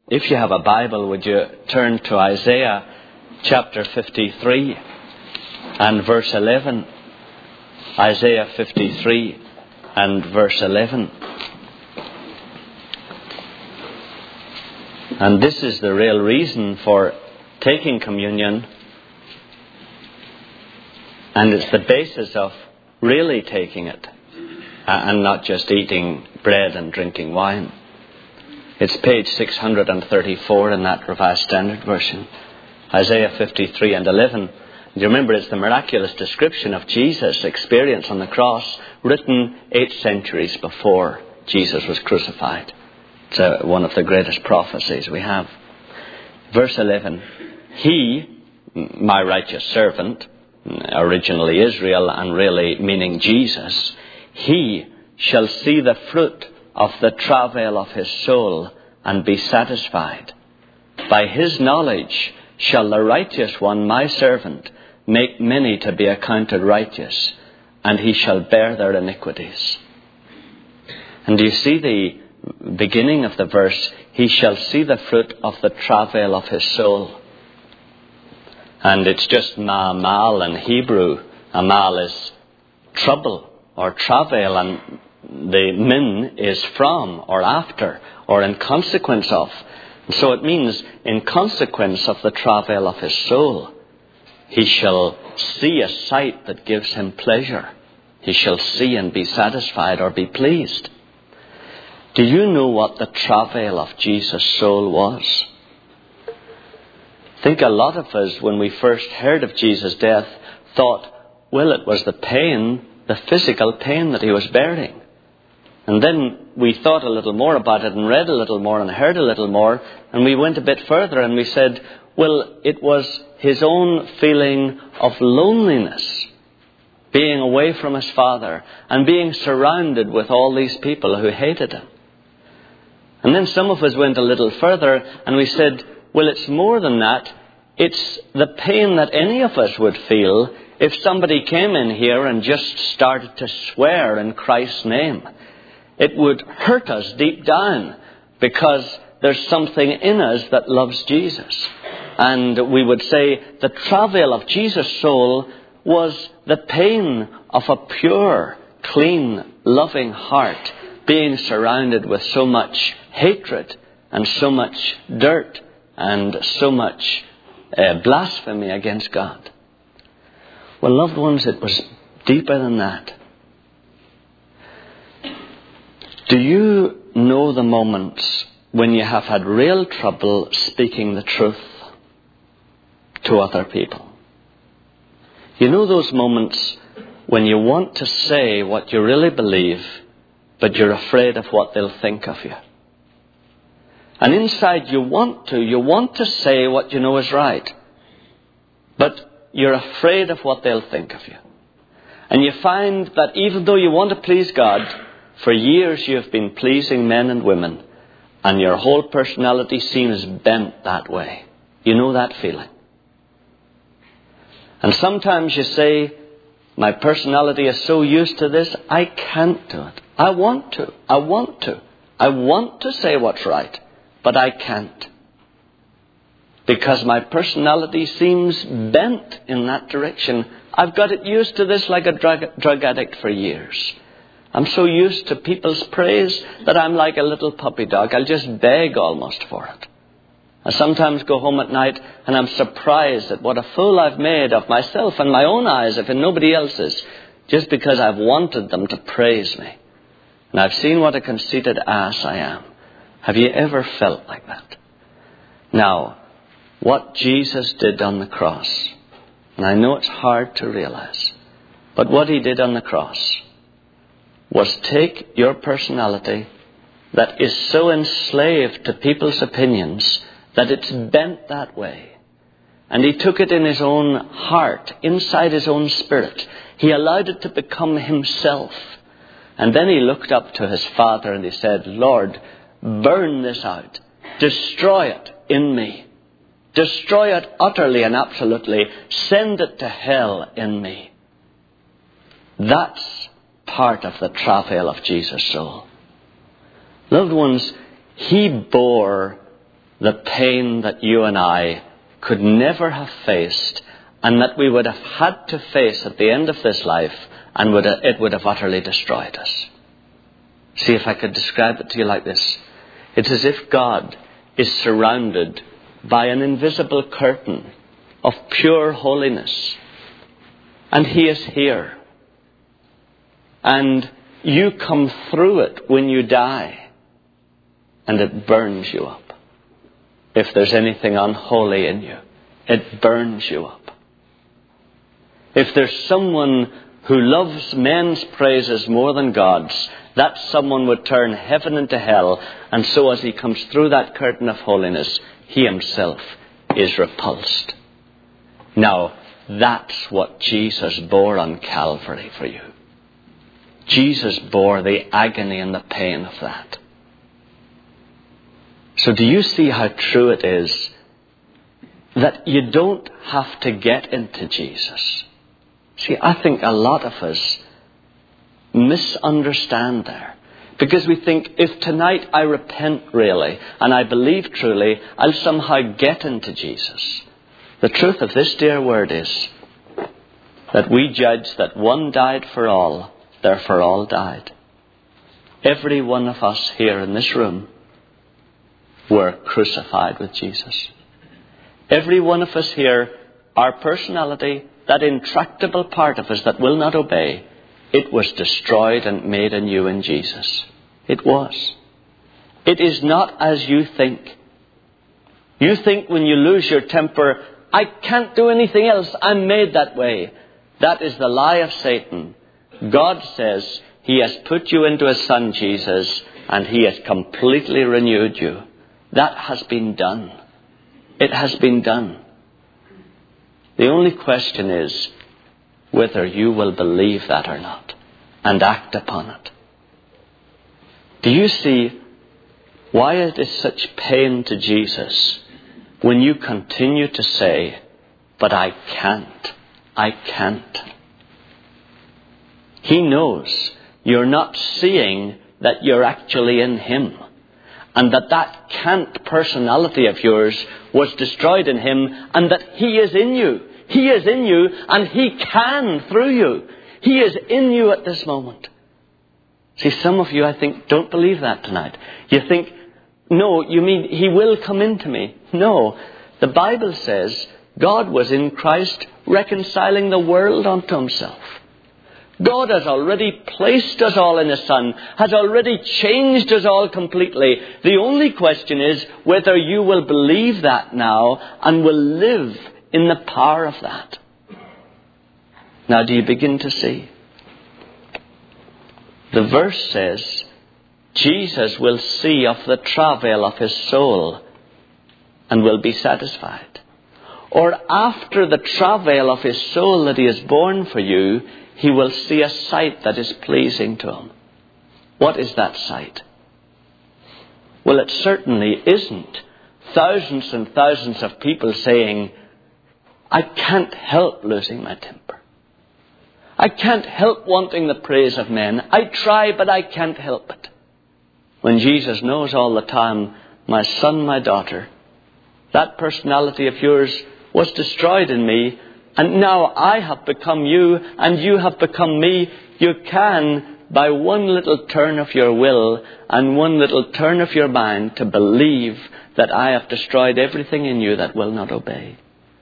If you have a Bible, would you turn to Isaiah chapter 53 and verse 11. Isaiah 53 and verse 11. And this is the real reason for taking communion, and it's the basis of really taking it, and not just eating bread and drinking wine. It's page 634 in that Revised Standard Version. Isaiah 53 and 11. You remember, it's the miraculous description of Jesus' experience on the cross, written 8 centuries before Jesus was crucified. It's one of the greatest prophecies we have. Verse 11. He, my righteous servant, originally Israel and really meaning Jesus, he shall see the fruit of the travail of his soul and be satisfied. By his knowledge shall the righteous one, my servant, make many to be accounted righteous, and he shall bear their iniquities. And do you see the beginning of the verse? He shall see the fruit of the travail of his soul. And it's just ma'amal in Hebrew. Amal is trouble or travail, and the min is from or after or in consequence of. And so it means in consequence of the travail of his soul, he shall see a sight that gives him pleasure. He shall see and be satisfied or be pleased. Do you know what the travail of Jesus' soul was? I think a lot of us, when we first heard of Jesus' death, thought, well, it was the pain, the physical pain that he was bearing. And then we thought a little more about it and read a little more and heard a little more, and we went a bit further and we said, well, it was his own feeling of loneliness, being away from his Father and being surrounded with all these people who hated him. And then some of us went a little further and we said, well, it's more than that. It's the pain that any of us would feel if somebody came in here and just started to swear in Christ's name. It would hurt us deep down because there's something in us that loves Jesus. And we would say the travail of Jesus' soul was the pain of a pure, clean, loving heart being surrounded with so much hatred and so much dirt and so much blasphemy against God. Well, loved ones, it was deeper than that. Do you know the moments when you have had real trouble speaking the truth to other people? You know those moments when you want to say what you really believe, but you're afraid of what they'll think of you. And inside you want to say what you know is right, but you're afraid of what they'll think of you. And you find that even though you want to please God, for years you have been pleasing men and women, and your whole personality seems bent that way. You know that feeling. And sometimes you say, my personality is so used to this, I can't do it. I want to. I want to say what's right, but I can't. Because my personality seems bent in that direction. I've got it used to this like a drug addict for years. I'm so used to people's praise that I'm like a little puppy dog. I'll just beg almost for it. I sometimes go home at night and I'm surprised at what a fool I've made of myself and my own eyes, if in nobody else's, just because I've wanted them to praise me. And I've seen what a conceited ass I am. Have you ever felt like that? Now, what Jesus did on the cross, and I know it's hard to realize, but what he did on the cross was take your personality that is so enslaved to people's opinions that it's bent that way. And he took it in his own heart, inside his own spirit. He allowed it to become himself. And then he looked up to his Father and he said, Lord, burn this out. Destroy it in me. Destroy it utterly and absolutely. Send it to hell in me. That's part of the travail of Jesus' soul. Loved ones, he bore the pain that you and I could never have faced, and that we would have had to face at the end of this life, and it would have utterly destroyed us. See, if I could describe it to you like this. It's as if God is surrounded by an invisible curtain of pure holiness. And He is here. And you come through it when you die. And it burns you up. If there's anything unholy in you, it burns you up. If there's someone who loves men's praises more than God's, that someone would turn heaven into hell. And so as he comes through that curtain of holiness, he himself is repulsed. Now, that's what Jesus bore on Calvary for you. Jesus bore the agony and the pain of that. So do you see how true it is that you don't have to get into Jesus? See, I think a lot of us misunderstand there. Because we think, if tonight I repent really, and I believe truly, I'll somehow get into Jesus. The truth of this dear word is that we judge that one died for all, therefore all died. Every one of us here in this room were crucified with Jesus. Every one of us here, our personality, that intractable part of us that will not obey, it was destroyed and made anew in Jesus. It was. It is not as you think. You think when you lose your temper, I can't do anything else. I'm made that way. That is the lie of Satan. God says He has put you into His Son Jesus, and He has completely renewed you. That has been done. It has been done. The only question is whether you will believe that or not and act upon it. Do you see why it is such pain to Jesus when you continue to say, but I can't. He knows you're not seeing that you're actually in Him, and that can't personality of yours was destroyed in Him, and that He is in you. He is in you, and He can through you. He is in you at this moment. See, some of you, I think, don't believe that tonight. You think, no, you mean He will come into me. No, the Bible says God was in Christ reconciling the world unto Himself. God has already placed us all in His Son, has already changed us all completely. The only question is whether you will believe that now and will live in the power of that. Now, do you begin to see? The verse says, Jesus will see of the travail of His soul and will be satisfied. Or after the travail of His soul that He has borne for you, He will see a sight that is pleasing to Him. What is that sight? Well, it certainly isn't thousands and thousands of people saying, I can't help losing my temper. I can't help wanting the praise of men. I try, but I can't help it. When Jesus knows all the time, my son, my daughter, that personality of yours was destroyed in me, and now I have become you, and you have become me. You can, by one little turn of your will and one little turn of your mind, to believe that I have destroyed everything in you that will not obey.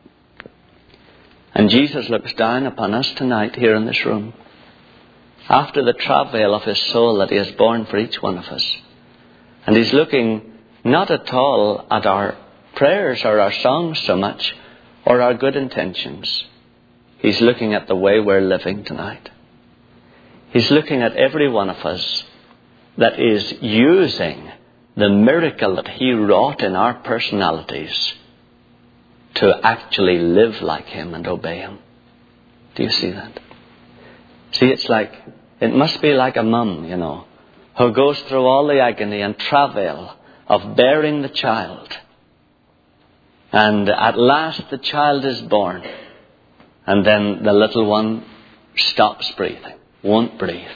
And Jesus looks down upon us tonight here in this room, after the travail of His soul that He has borne for each one of us. And He's looking not at all at our prayers or our songs so much, or our good intentions. He's looking at the way we're living tonight. He's looking at every one of us that is using the miracle that He wrought in our personalities to actually live like Him and obey Him. Do you see that? See, it must be like a mum, who goes through all the agony and travail of bearing the child. And at last the child is born. And then the little one stops breathing, won't breathe.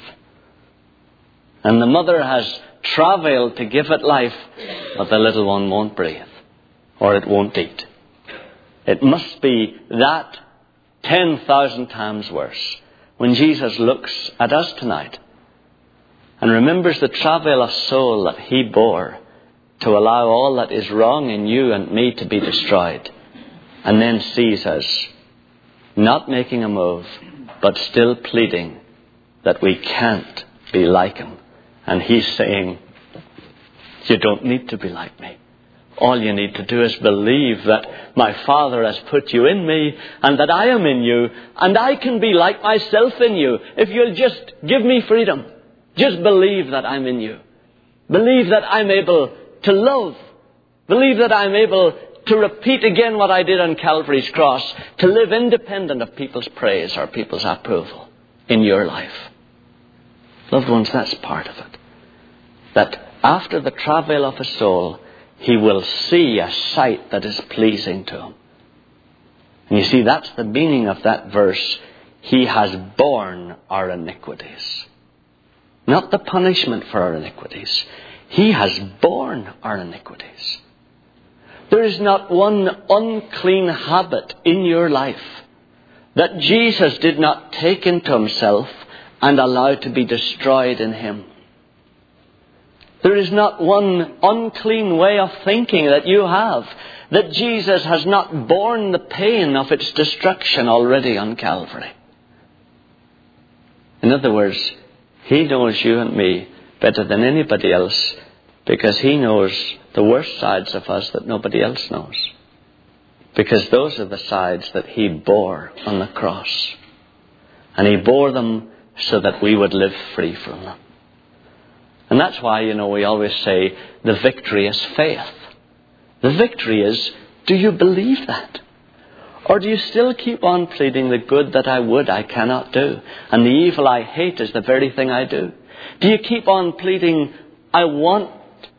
And the mother has travailed to give it life, but the little one won't breathe. or it won't eat. It must be that 10,000 times worse when Jesus looks at us tonight and remembers the travail of soul that he bore to allow all that is wrong in you and me to be destroyed, and then sees us not making a move, but still pleading that we can't be like him. And he's saying, you don't need to be like me. All you need to do is believe that my Father has put you in me and that I am in you and I can be like myself in you. If you'll just give me freedom, just believe that I'm in you. Believe that I'm able to love. Believe that I'm able to repeat again what I did on Calvary's cross, to live independent of people's praise or people's approval in your life. Loved ones, that's part of it. That after the travail of his soul, he will see a sight that is pleasing to him. And you see, that's the meaning of that verse. He has borne our iniquities. Not the punishment for our iniquities. He has borne our iniquities. There is not one unclean habit in your life that Jesus did not take into himself and allow to be destroyed in him. There is not one unclean way of thinking that you have that Jesus has not borne the pain of its destruction already on Calvary. In other words, he knows you and me better than anybody else because he knows the worst sides of us that nobody else knows. Because those are the sides that he bore on the cross. And he bore them so that we would live free from them. And that's why, we always say the victory is faith. The victory is, do you believe that? Or do you still keep on pleading the good that I cannot do, and the evil I hate is the very thing I do? Do you keep on pleading, I want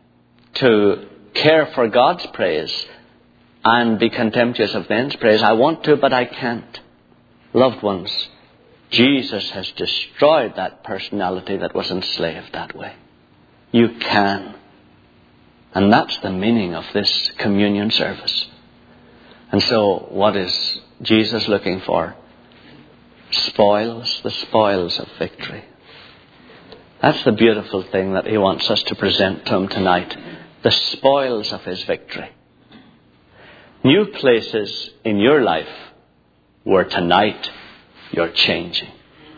to care for God's praise and be contemptuous of men's praise? I want to, but I can't. Loved ones, Jesus has destroyed that personality that was enslaved that way. You can. And that's the meaning of this communion service. And so, what is Jesus looking for? Spoils, the spoils of victory. That's the beautiful thing that he wants us to present to him tonight. The spoils of his victory. New places in your life where tonight you're changing.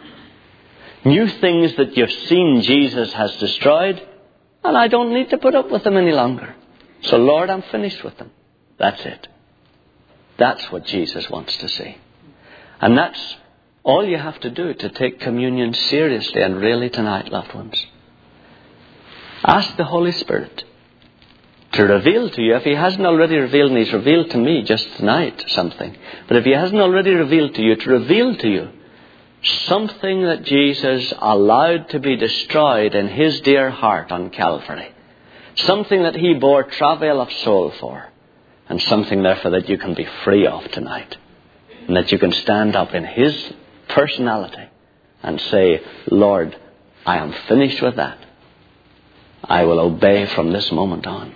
New things that you've seen Jesus has destroyed, and I don't need to put up with them any longer. So Lord, I'm finished with them. That's it. That's what Jesus wants to see. And that's all you have to do to take communion seriously and really tonight, loved ones. Ask the Holy Spirit to reveal to you, if he hasn't already revealed, and he's revealed to me just tonight something, but if he hasn't already revealed to you, to reveal to you something that Jesus allowed to be destroyed in his dear heart on Calvary. Something that he bore travail of soul for. And something therefore that you can be free of tonight. And that you can stand up in his personality and say, Lord, I am finished with that. I will obey from this moment on.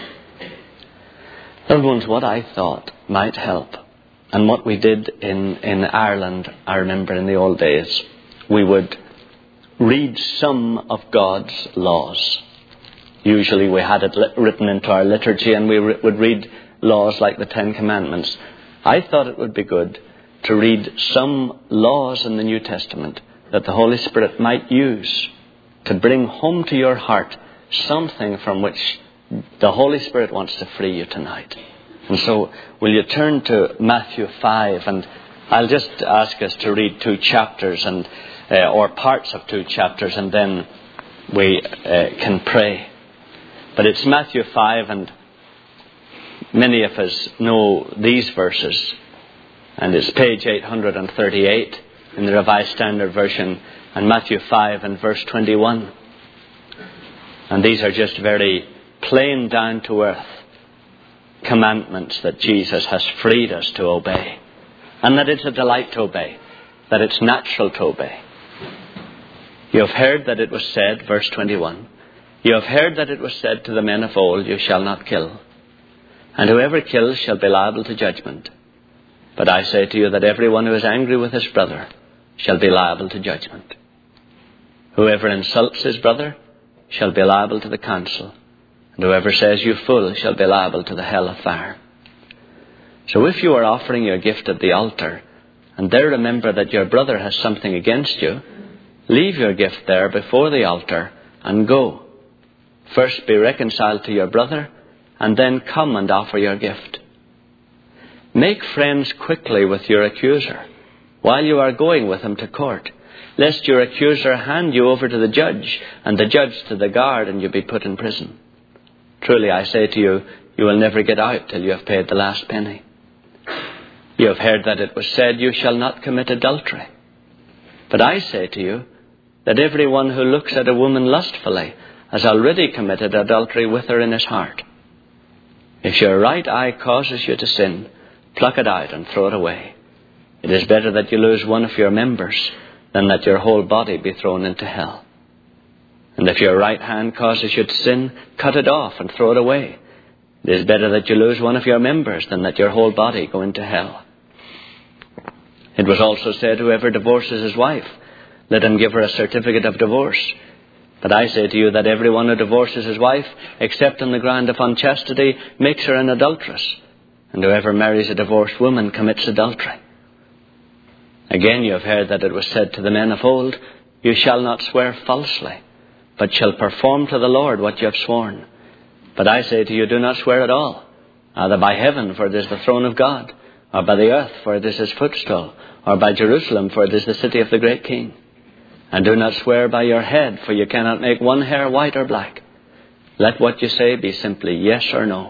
Loved ones, what I thought might help, and what we did in Ireland, I remember in the old days, we would read some of God's laws. Usually we had it written into our liturgy, and we would read laws like the Ten Commandments. I thought it would be good to read some laws in the New Testament that the Holy Spirit might use to bring home to your heart something from which the Holy Spirit wants to free you tonight. And so, will you turn to Matthew 5, and I'll just ask us to read 2 chapters and or parts of 2 chapters, and then we can pray. But it's Matthew 5, and many of us know these verses, and it's page 838 in the Revised Standard Version, and Matthew 5 and verse 21. And these are just very plain, down to earth commandments that Jesus has freed us to obey. And that it's a delight to obey. That it's natural to obey. You have heard that it was said, verse 21, you have heard that it was said to the men of old, you shall not kill. and whoever kills shall be liable to judgment. But I say to you that everyone who is angry with his brother shall be liable to judgment. Whoever insults his brother shall be liable to the council, and whoever says you fool shall be liable to the hell of fire. So if you are offering your gift at the altar, and there remember that your brother has something against you, leave your gift there before the altar and go. First be reconciled to your brother, and then come and offer your gift. Make friends quickly with your accuser, while you are going with him to court, lest your accuser hand you over to the judge, and the judge to the guard, and you be put in prison. Truly I say to you, you will never get out till you have paid the last penny. You have heard that it was said, you shall not commit adultery. But I say to you, that everyone who looks at a woman lustfully has already committed adultery with her in his heart. If your right eye causes you to sin, pluck it out and throw it away. It is better that you lose one of your members than that your whole body be thrown into hell. And if your right hand causes you to sin, cut it off and throw it away. It is better that you lose one of your members than that your whole body go into hell. It was also said, whoever divorces his wife, let him give her a certificate of divorce. But I say to you that everyone who divorces his wife, except on the ground of unchastity, makes her an adulteress. And whoever marries a divorced woman commits adultery. Again you have heard that it was said to the men of old, you shall not swear falsely, but shall perform to the Lord what you have sworn. But I say to you, do not swear at all, either by heaven, for it is the throne of God, or by the earth, for it is his footstool, or by Jerusalem, for it is the city of the great King. And do not swear by your head, for you cannot make one hair white or black. Let what you say be simply yes or no.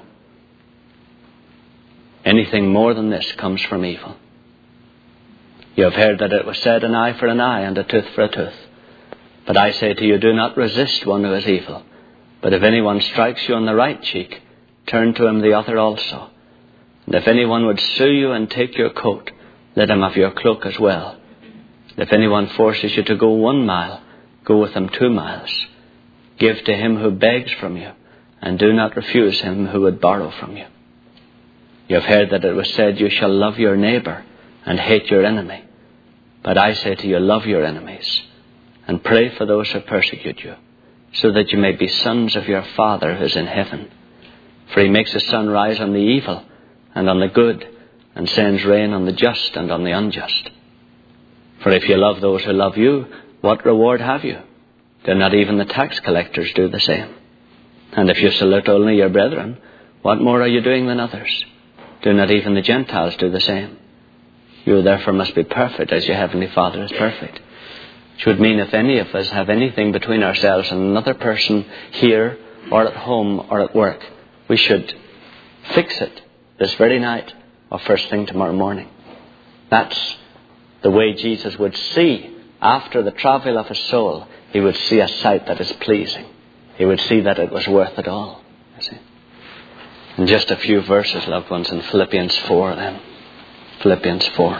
Anything more than this comes from evil. You have heard that it was said, an eye for an eye and a tooth for a tooth. But I say to you, do not resist one who is evil. But if anyone strikes you on the right cheek, turn to him the other also. And if anyone would sue you and take your coat, let him have your cloak as well. If anyone forces you to go 1 mile, go with him 2 miles. Give to him who begs from you, and do not refuse him who would borrow from you. You have heard that it was said, you shall love your neighbour and hate your enemy. But I say to you, love your enemies, and pray for those who persecute you, so that you may be sons of your Father who is in heaven. For he makes the sun rise on the evil and on the good, and sends rain on the just and on the unjust. For if you love those who love you, what reward have you? Do not even the tax collectors do the same? And if you salute only your brethren, what more are you doing than others? Do not even the Gentiles do the same? You therefore must be perfect as your heavenly Father is perfect. Which would mean if any of us have anything between ourselves and another person here or at home or at work, we should fix it this very night or first thing tomorrow morning. That's the way Jesus would see after the travail of his soul. He would see a sight that is pleasing. He would see that it was worth it all. You see? And just a few verses, loved ones, in Philippians 4 then. Philippians 4.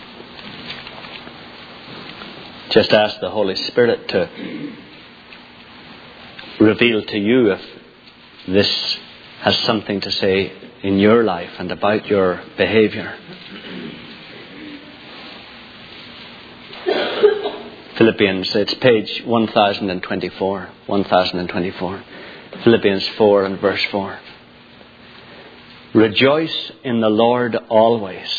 Just ask the Holy Spirit to reveal to you if this has something to say in your life and about your behavior. Philippians, it's page 1024. 1024. Philippians 4 and verse 4. Rejoice in the Lord always.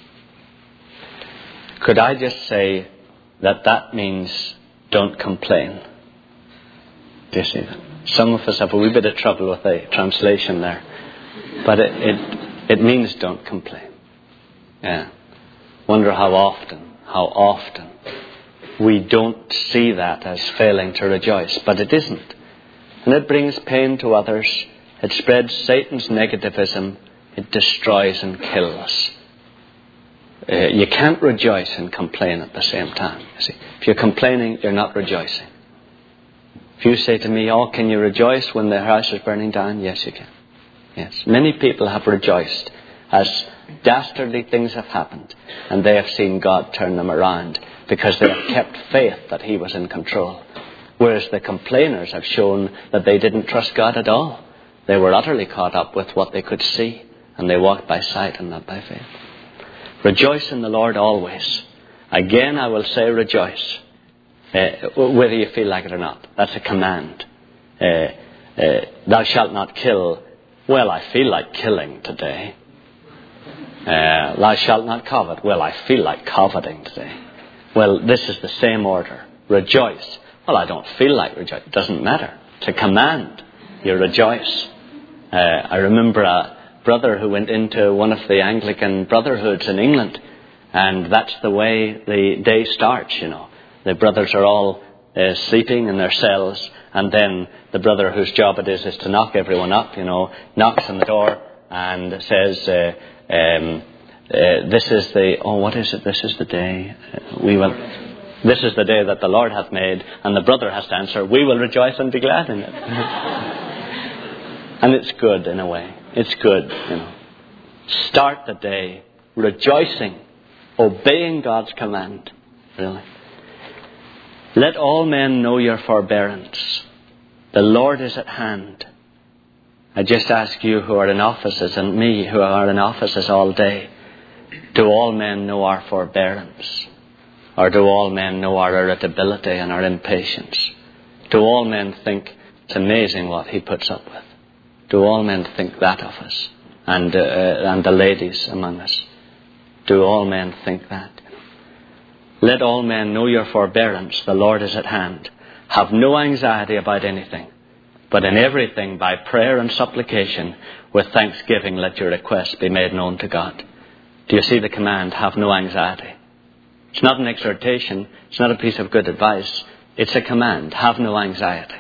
Could I just say that means don't complain? Do you see that? Some of us have a wee bit of trouble with the translation there. But it means don't complain. Yeah. Wonder how often we don't see that as failing to rejoice. But it isn't. And it brings pain to others. It spreads Satan's negativism. It destroys and kills. You can't rejoice and complain at the same time. You see, if you're complaining, you're not rejoicing. If you say to me, oh, can you rejoice when the house is burning down? Yes, you can. Yes. Many people have rejoiced as dastardly things have happened, and they have seen God turn them around because they have kept faith that he was in control. Whereas the complainers have shown that they didn't trust God at all. They were utterly caught up with what they could see. and they walked by sight and not by faith. Rejoice in the Lord always. Again, I will say rejoice, whether you feel like it or not. That's a command. Thou shalt not kill. Well, I feel like killing today. Thou shalt not covet. Well, I feel like coveting today. Well, this is the same order. Rejoice. Well, I don't feel like rejoicing. It doesn't matter. It's a command. You rejoice. I remember a brother who went into one of the Anglican brotherhoods in England, and that's the way the day starts, you know. The brothers are all sleeping in their cells, and then the brother whose job it is to knock everyone up, you know, knocks on the door and says, this is the, what is it? This is the day this is the day that the Lord hath made, and the brother has to answer, we will rejoice and be glad in it. And it's good in a way. It's good, you know. Start the day rejoicing, obeying God's command, really. Let all men know your forbearance. The Lord is at hand. I just ask you who are in offices, and me who are in offices all day, do all men know our forbearance? Or do all men know our irritability and our impatience? Do all men think it's amazing what he puts up with? Do all men think that of us? And the ladies among us? Do all men think that? Let all men know your forbearance. The Lord is at hand. Have no anxiety about anything, but in everything by prayer and supplication with thanksgiving let your requests be made known to God. Do you see the command? Have no anxiety. It's not an exhortation. It's not a piece of good advice. It's a command. Have no anxiety.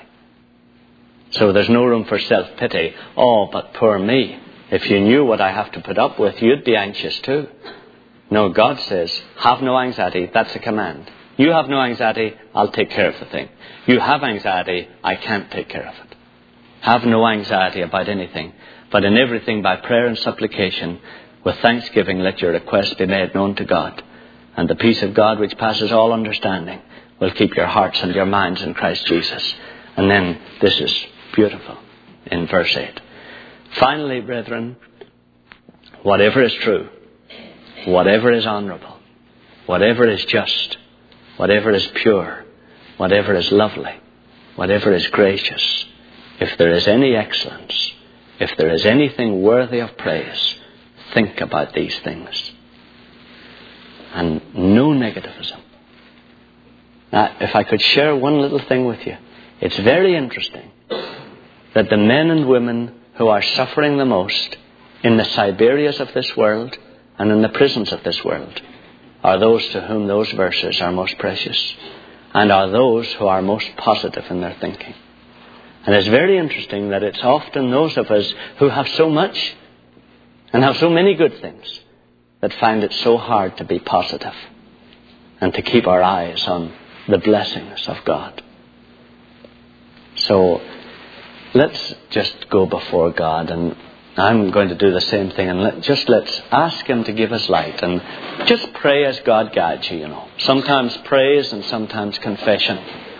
So there's no room for self-pity. Oh, but poor me. If you knew what I have to put up with, you'd be anxious too. No, God says, have no anxiety. That's a command. You have no anxiety, I'll take care of the thing. You have anxiety, I can't take care of it. Have no anxiety about anything, but in everything by prayer and supplication, with thanksgiving let your requests be made known to God. And the peace of God which passes all understanding will keep your hearts and your minds in Christ Jesus. And then this is beautiful in verse 8. Finally, brethren, whatever is true, whatever is honourable, whatever is just, whatever is pure, whatever is lovely, whatever is gracious, if there is any excellence, if there is anything worthy of praise, think about these things. And no negativism. Now, if I could share one little thing with you, it's very interesting that the men and women who are suffering the most in the Siberias of this world and in the prisons of this world are those to whom those verses are most precious, and are those who are most positive in their thinking. And it's very interesting that it's often those of us who have so much and have so many good things that find it so hard to be positive and to keep our eyes on the blessings of God. So let's just go before God, and I'm going to do the same thing, and let's ask Him to give us light, and just pray as God guides you, you know. Sometimes praise and sometimes confession.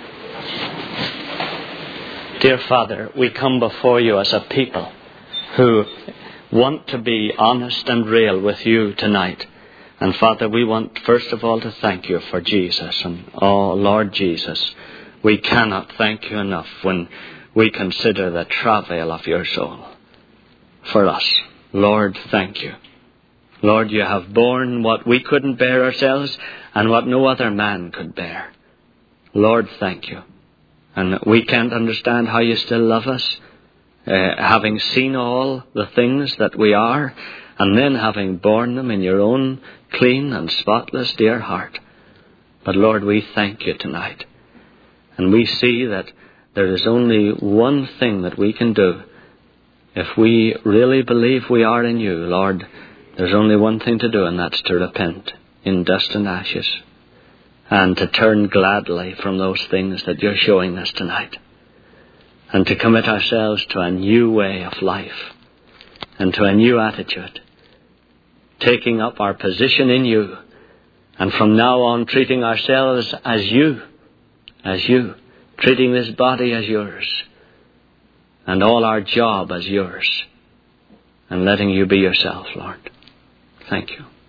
Dear Father, we come before you as a people who want to be honest and real with you tonight. And Father, we want first of all to thank you for Jesus. And oh Lord Jesus, we cannot thank you enough when we consider the travail of your soul for us. Lord, thank you. Lord, you have borne what we couldn't bear ourselves and what no other man could bear. Lord, thank you. And we can't understand how you still love us, having seen all the things that we are, and then having borne them in your own clean and spotless dear heart. But Lord, we thank you tonight. And we see that there is only one thing that we can do. If we really believe we are in you, Lord, there's only one thing to do, and that's to repent in dust and ashes, and to turn gladly from those things that you're showing us tonight, and to commit ourselves to a new way of life and to a new attitude, taking up our position in you, and from now on treating ourselves as you, treating this body as yours, and all our job as yours. and letting you be yourself, Lord. Thank you.